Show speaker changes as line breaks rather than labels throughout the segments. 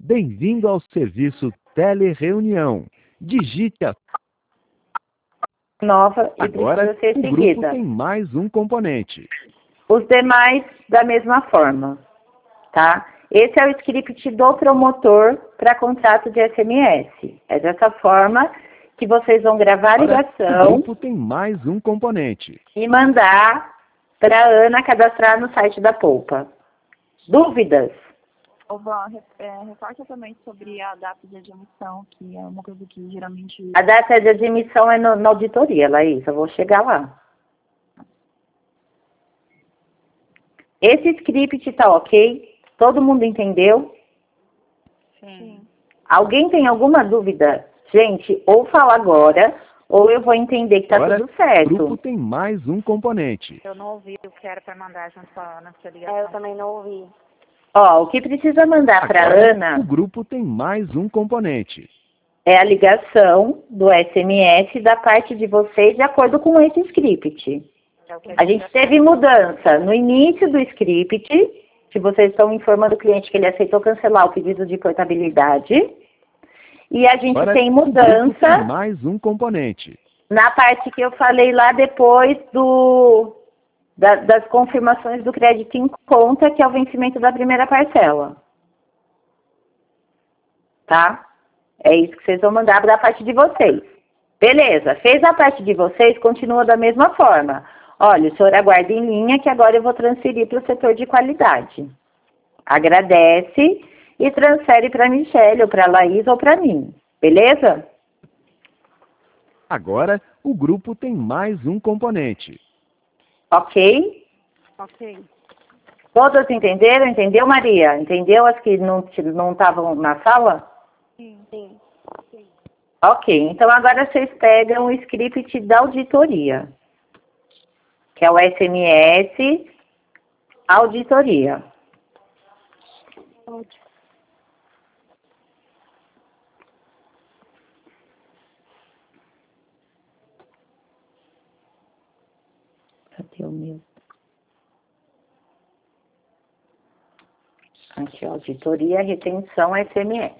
Bem-vindo ao serviço Telereunião. Digite a
nova e
Agora,
precisa ser
o grupo
seguida.
tem mais um componente.
Os demais da mesma forma, tá? Esse é o script do promotor para contrato de SMS. É dessa forma que vocês vão gravar a
Agora,
ligação
o grupo tem mais um componente.
e mandar para a Ana cadastrar no site da Poupa. Dúvidas?
Reporta também sobre a data de admissão, que é uma coisa que geralmente...
A data de admissão é na auditoria, Laís. Eu vou chegar lá. Esse script tá ok? Todo mundo entendeu?
Sim.
Alguém tem alguma dúvida? Gente, ou fala agora, ou eu vou entender que tá
Agora,
tudo
o
certo.
grupo tem mais um componente.
Eu não ouvi o que era para mandar junto com a Ana.
Eu também não ouvi.
Ó, o que precisa mandar para
Agora,
Ana
o grupo tem mais um componente.
é a ligação do SMS da parte de vocês de acordo com esse script.
É o que
A gente teve mudança no início do script, que vocês estão informando o cliente que ele aceitou cancelar o pedido de portabilidade. E a gente
Agora,
tem
o grupo
mudança
tem mais um componente.
na parte que eu falei lá depois das confirmações do crédito em conta, que é o vencimento da primeira parcela. Tá? É isso que vocês vão mandar da parte de vocês. Beleza, fez a parte de vocês, continua da mesma forma. Olha, o senhor aguarda em linha que agora eu vou transferir para o setor de qualidade. Agradece e transfere para a Michelle, ou para a Laís, ou para mim. Beleza?
Agora, o grupo tem mais um componente.
Ok?
Ok.
Todas entenderam? Entendeu, Maria? Entendeu as que não estavam na sala?
Sim.
Ok, então agora vocês pegam o script da auditoria, que é o SMS auditoria. Cadê o meu? Aqui, auditoria, retenção, SMS.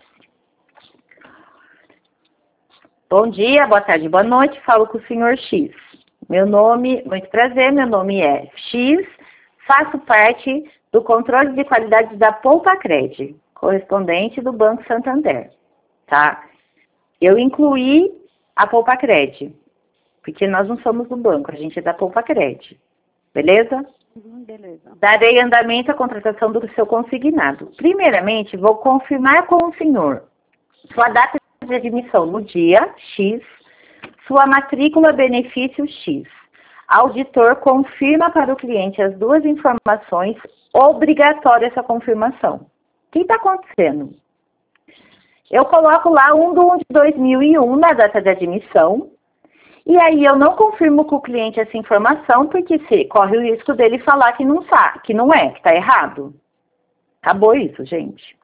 Bom dia, boa tarde, boa noite, falo com o senhor X. Muito prazer, meu nome é X, faço parte do controle de qualidade da Poupa Cred, correspondente do Banco Santander, tá? Eu incluí a Poupa Cred, porque nós não somos do banco, a gente é da Poupa Cred, beleza?
Beleza.
Darei andamento à contratação do seu consignado. Primeiramente, vou confirmar com o senhor sua data de admissão no dia X, sua matrícula benefício X. Auditor confirma para o cliente as duas informações, obrigatória essa confirmação. O que está acontecendo? Eu coloco lá 1/1 de 2001 na data de admissão, e aí eu não confirmo com o cliente essa informação, porque se corre o risco dele falar que não sabe, que não é, que está errado. Acabou isso, gente.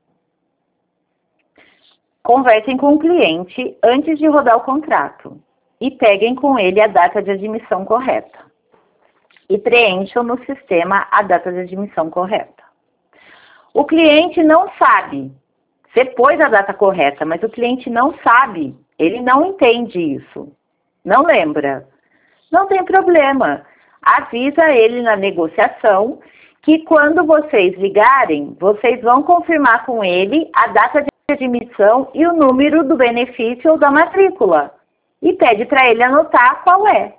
Conversem com o cliente antes de rodar o contrato e peguem com ele a data de admissão correta. E preencham no sistema a data de admissão correta. O cliente não sabe. Você pôs a data correta, mas o cliente não sabe. Ele não entende isso. Não lembra. Não tem problema. Avisa ele na negociação que quando vocês ligarem, vocês vão confirmar com ele a data de admissão e o número do benefício ou da matrícula. E pede para ele anotar qual é.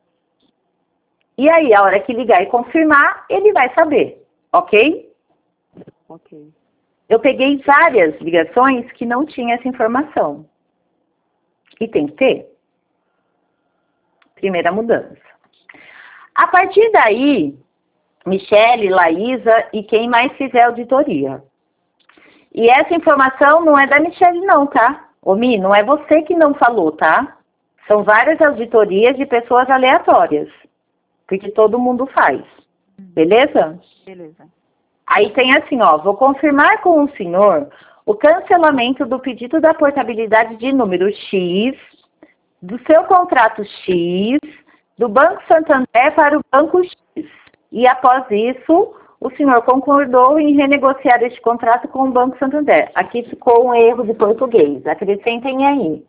E aí, a hora que ligar e confirmar, ele vai saber. Ok?
Ok.
Eu peguei várias ligações que não tinha essa informação. E tem que ter. Primeira mudança. A partir daí, Michelle, Laísa e quem mais fizer auditoria. E essa informação não é da Michelle não, tá? Ô Mi, não é você que não falou, tá? São várias auditorias de pessoas aleatórias. Porque todo mundo faz. Beleza?
Beleza.
Aí tem assim, ó, vou confirmar com o senhor o cancelamento do pedido da portabilidade de número X, do seu contrato X, do Banco Santander para o Banco X. E após isso, O senhor concordou em renegociar este contrato com o Banco Santander. Aqui ficou um erro de português. Acrescentem aí.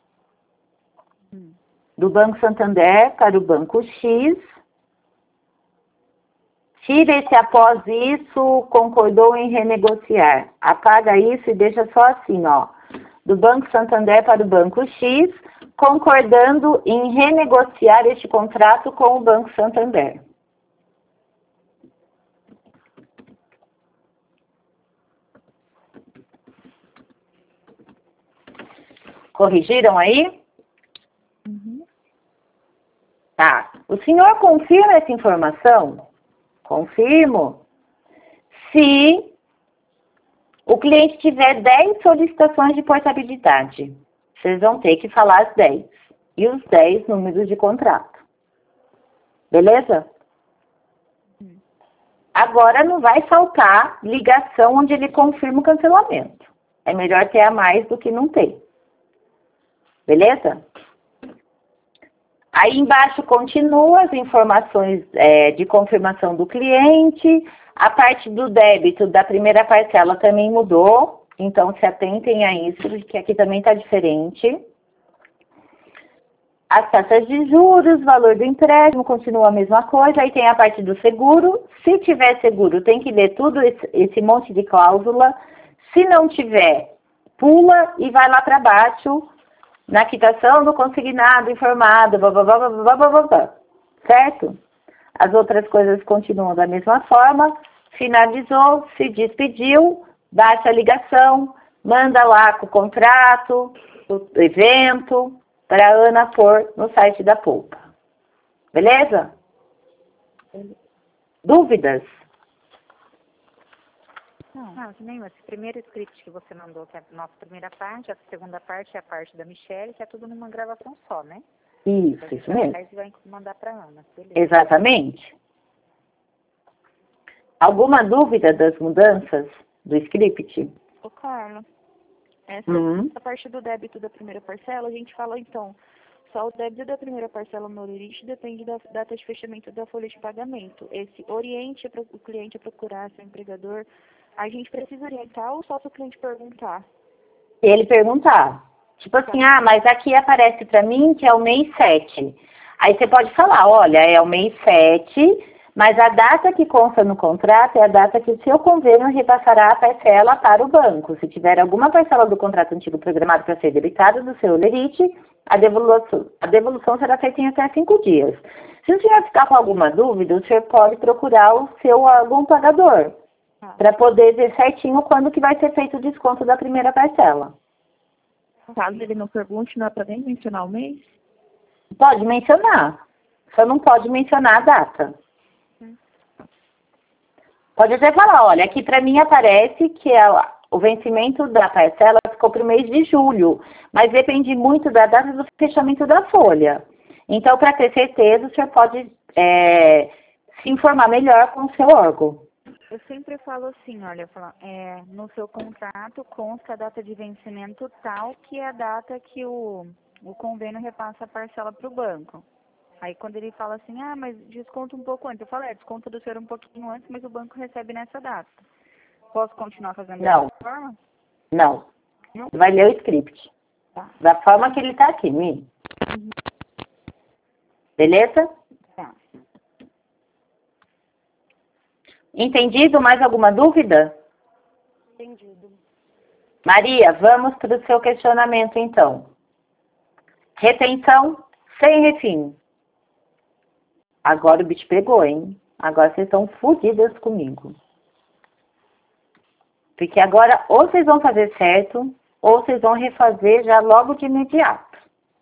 Do Banco Santander para o Banco X. Tire-se após isso, concordou em renegociar. Apaga isso e deixa só assim, ó. Do Banco Santander para o Banco X, concordando em renegociar este contrato com o Banco Santander. Corrigiram aí? Tá. O senhor confirma essa informação? Confirmo. Se o cliente tiver 10 solicitações de portabilidade, vocês vão ter que falar as 10. E os 10 números de contrato. Beleza? Agora não vai faltar ligação onde ele confirma o cancelamento. É melhor ter a mais do que não ter. Beleza? Aí embaixo continua as informações de confirmação do cliente. A parte do débito da primeira parcela também mudou. Então se atentem a isso, que aqui também está diferente. As taxas de juros, valor do empréstimo, continua a mesma coisa. Aí tem a parte do seguro. Se tiver seguro, tem que ler tudo esse monte de cláusula. Se não tiver, pula e vai lá para baixo. Na quitação do consignado, informado, blá, blá, blá, blá, blá, blá, blá, blá. Certo? As outras coisas continuam da mesma forma. Finalizou, se despediu, baixa a ligação, manda lá com o contrato, o evento, para a Ana pôr no site da Poupa. Beleza? Dúvidas?
Não, que nem esse primeiro script que você mandou, que é a nossa primeira parte, a segunda parte é a parte da Michelle, que é tudo numa gravação só, né?
Isso mesmo.
Aí você vai mandar para a Ana. Beleza.
Exatamente. Alguma dúvida das mudanças do script?
Ô, Carla, essa parte do débito da primeira parcela, a gente fala então, só o débito da primeira parcela no limite depende da data de fechamento da folha de pagamento. Esse oriente o cliente a procurar seu empregador. A gente precisa orientar ou só para o cliente perguntar?
Se ele perguntar. Tipo assim, mas aqui aparece para mim que é o mês 7. Aí você pode falar, olha, é o mês 7, mas a data que consta no contrato é a data que o seu convênio repassará a parcela para o banco. Se tiver alguma parcela do contrato antigo programado para ser debitada do seu lerite, a devolução será feita em até 5 dias. Se o senhor ficar com alguma dúvida, o senhor pode procurar o seu órgão pagador, para poder ver certinho quando que vai ser feito o desconto da primeira parcela.
Caso ele não pergunte, não é para nem mencionar o mês?
Pode mencionar, só não pode mencionar a data. Pode até falar, olha, aqui para mim aparece que o vencimento da parcela ficou para o mês de julho, mas depende muito da data do fechamento da folha. Então, para ter certeza, o senhor pode se informar melhor com o seu órgão.
Eu sempre falo assim, olha, no seu contrato consta a data de vencimento tal, que é a data que o convênio repassa a parcela para o banco. Aí quando ele fala assim, mas desconta um pouco antes, eu falo, desconta do senhor um pouquinho antes, mas o banco recebe nessa data. Posso continuar fazendo dessa forma?
Não. Vai ler o script.
Tá.
Da forma que ele está aqui, Mi. Beleza?
Tá.
Entendido? Mais alguma dúvida?
Entendido.
Maria, vamos para o seu questionamento, então. Retenção sem refim. Agora o bicho pegou, hein? Agora vocês estão fodidas comigo. Porque agora ou vocês vão fazer certo, ou vocês vão refazer já logo de imediato.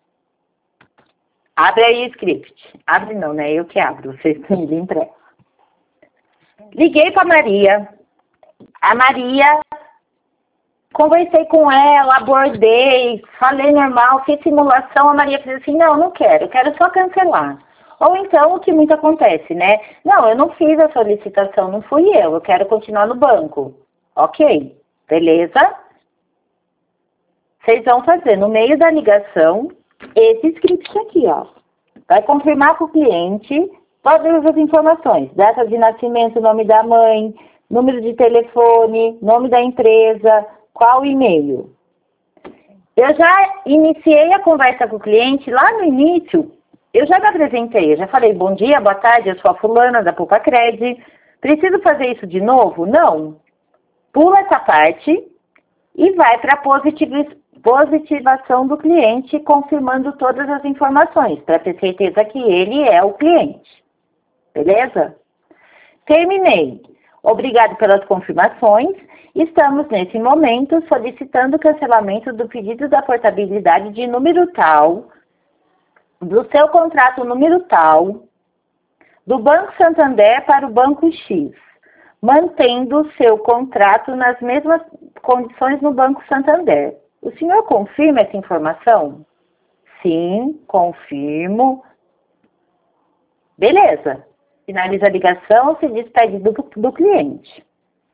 Abre aí o script. Abre não, né? Eu que abro. Vocês têm de impresso. Liguei para a Maria. A Maria, conversei com ela, abordei, falei normal, fiz simulação. A Maria fez assim, não quero, eu quero só cancelar. Ou então, o que muito acontece, né? Não, eu não fiz a solicitação, não fui eu quero continuar no banco. Ok, beleza? Vocês vão fazer no meio da ligação esse script aqui, ó. Vai confirmar com o cliente Todas as informações, data de nascimento, nome da mãe, número de telefone, nome da empresa, qual e-mail. Eu já iniciei a conversa com o cliente, lá no início, eu já me apresentei, eu já falei, bom dia, boa tarde, eu sou a fulana da Poupa-Cred. Preciso fazer isso de novo? Não. Pula essa parte e vai para a positivação do cliente, confirmando todas as informações, para ter certeza que ele é o cliente. Beleza? Terminei. Obrigado pelas confirmações. Estamos, nesse momento, solicitando o cancelamento do pedido da portabilidade de número tal, do seu contrato número tal, do Banco Santander para o Banco X, mantendo o seu contrato nas mesmas condições no Banco Santander. O senhor confirma essa informação? Sim, confirmo. Beleza. Finaliza a ligação, se despede do cliente.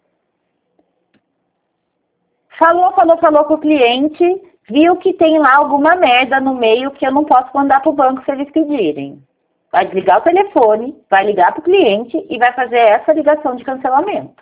Falou com o cliente, viu que tem lá alguma merda no meio que eu não posso mandar para o banco se eles pedirem. Vai desligar o telefone, vai ligar para o cliente e vai fazer essa ligação de cancelamento.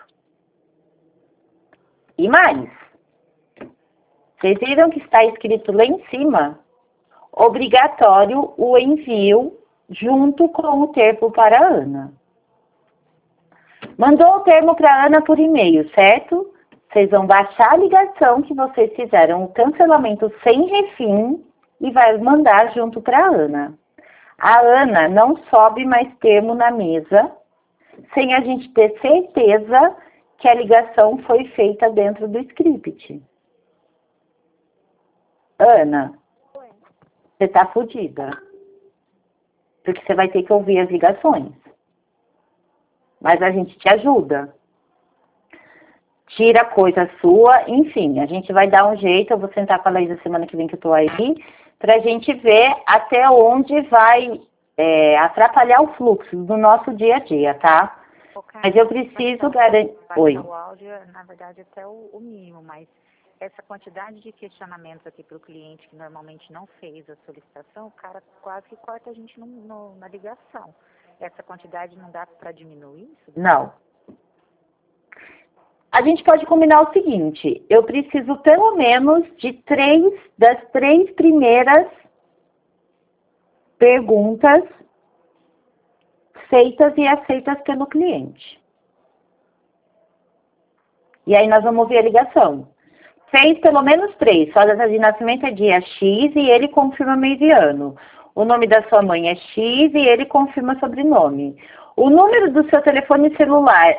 E mais, vocês viram que está escrito lá em cima, obrigatório o envio junto com o termo para a Ana. Mandou o termo para a Ana por e-mail, certo? Vocês vão baixar a ligação que vocês fizeram, o cancelamento sem refim, e vai mandar junto para a Ana. A Ana não sobe mais termo na mesa, sem a gente ter certeza que a ligação foi feita dentro do script. Ana, você tá fodida. Porque você vai ter que ouvir as ligações. Mas a gente te ajuda. Tira coisa sua, enfim, a gente vai dar um jeito, eu vou sentar com a Laís a semana que vem que eu tô aí, pra gente ver até onde vai atrapalhar o fluxo do nosso dia a dia, tá? Mas eu preciso garantir... Oi.
O áudio, na verdade, até o mínimo, mas essa quantidade de questionamentos aqui para o cliente que normalmente não fez a solicitação, o cara quase que corta a gente na ligação. Essa quantidade não dá para diminuir isso?
Não. A gente pode combinar o seguinte, eu preciso pelo menos das três primeiras perguntas feitas e aceitas pelo cliente. E aí nós vamos ouvir a ligação. Fez pelo menos 3, sua data de nascimento é dia X e ele confirma mês e ano. O nome da sua mãe é X e ele confirma sobrenome. O número do seu telefone celular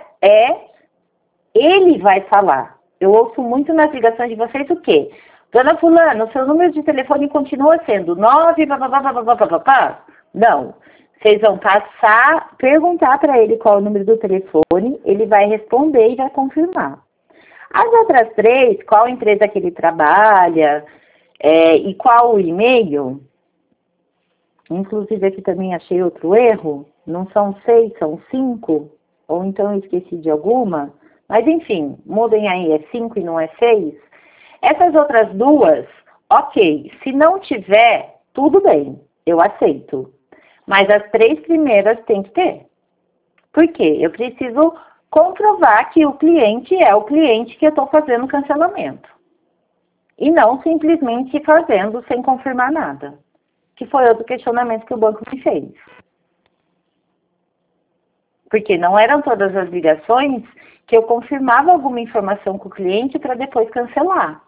ele vai falar. Eu ouço muito nas ligações de vocês o quê? Dona fulana, o seu número de telefone continua sendo 9, papapá? Não. Vocês vão perguntar para ele qual é o número do telefone, ele vai responder e vai confirmar. As outras 3, qual empresa que ele trabalha e qual o e-mail, inclusive aqui também achei outro erro, não são 6, são 5, ou então eu esqueci de alguma, mas enfim, mudem aí, é 5 e não é 6. Essas outras 2, ok, se não tiver, tudo bem, eu aceito. Mas as 3 primeiras tem que ter. Por quê? Eu preciso comprovar que o cliente é o cliente que eu estou fazendo o cancelamento. E não simplesmente fazendo sem confirmar nada. Que foi outro questionamento que o banco me fez. Porque não eram todas as ligações que eu confirmava alguma informação com o cliente para depois cancelar.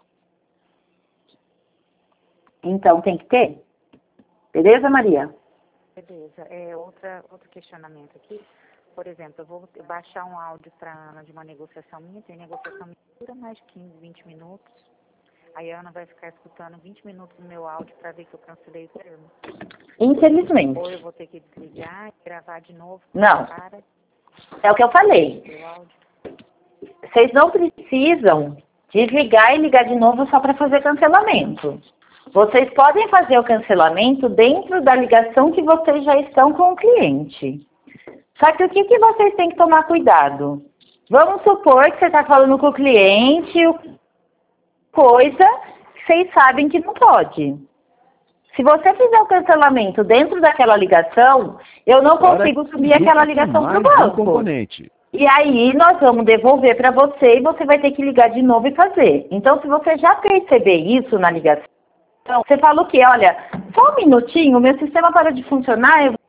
Então tem que ter. Beleza, Maria?
Beleza. Outro questionamento aqui. Por exemplo, eu vou baixar um áudio para a Ana de uma negociação minha, tem negociação minha dura mais de 15, 20 minutos. Aí a Ana vai ficar escutando 20 minutos no meu áudio para ver que eu cancelei o termo.
Infelizmente.
Ou eu vou ter que desligar e gravar de novo.
Não. É o que eu falei. Vocês não precisam desligar e ligar de novo só para fazer cancelamento. Vocês podem fazer o cancelamento dentro da ligação que vocês já estão com o cliente. Só que o que vocês têm que tomar cuidado? Vamos supor que você está falando com o cliente, coisa que vocês sabem que não pode. Se você fizer o cancelamento dentro daquela ligação, eu não
Agora,
consigo subir
o grupo
aquela
tem
ligação para o
mais um
banco.
componente.
E aí nós vamos devolver para você e você vai ter que ligar de novo e fazer. Então, se você já perceber isso na ligação, você fala o quê? Olha, só um minutinho, meu sistema parou de funcionar, eu